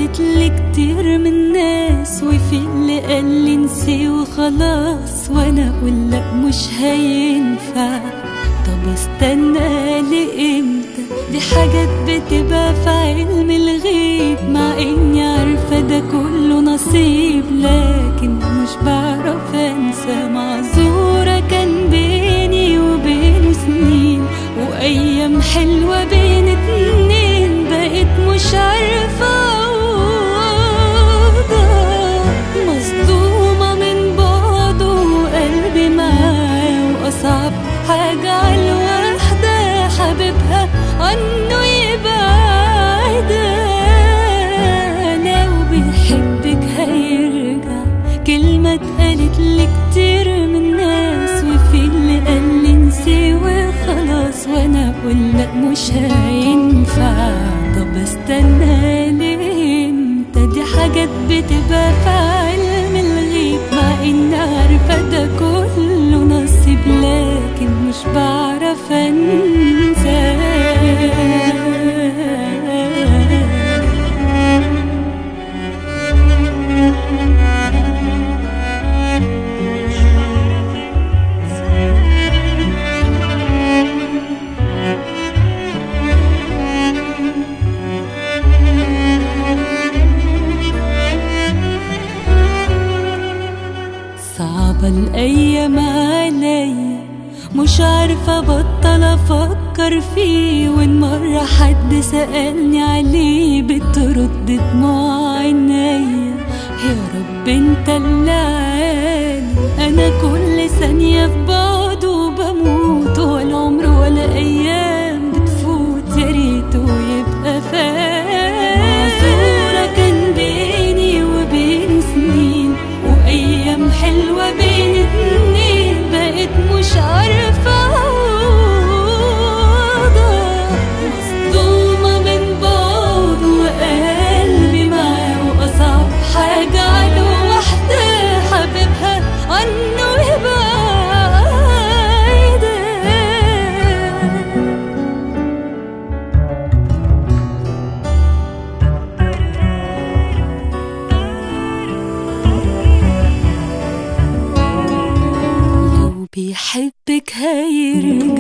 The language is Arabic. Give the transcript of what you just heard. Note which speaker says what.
Speaker 1: قالت لي كتير من ناس، وفي اللي قال لي انسي وخلاص، وانا اقول لا مش هينفع. طب استنى لامتى؟ دي حاجات بتبقى في علم الغيب، مع اني عارفه ده كله نصيب، لكن مش بعرف انسى. معذوره كان بيني وبينه سنين، وايام حلوه بين اتنين، بقيت مش عارفه اوضح. مصدومه من بعده وقلبي معاه، واصعب حاجه على الوحده حبيبها عنه يبعد. لو بيحبك هيرجع، كلمه اتقالت لي كتير من ناس، وفي اللي قال لي انسي وخلاص، وانا اقول لا مش هينفع. طب استنى لامتى؟ دي حاجات بتبقى في علم الغيب، مع اني عارفه ده كله نصيب، لكن مش بعرف انسى. صعبة الأيام عليا، مش عارفة أبطل أفكر فيه، وإن مرة حد سألني عليه بترد دموع عينيا. يا رب انت اللي عالي، أنا كل ثانية في بعده بموت، ولا عمر ولا أيام بتفوت، يا ريته يبقى فات. معذورة كان بيني وبين سنين، وأيام حلوة بين اتنين، بقيت مش عارفة أوضح. مصدومة من بعد وقلبي معاه، وأصعب حاجة على واحدة حبيبها عنه يبعد. بيحبك هيرجع.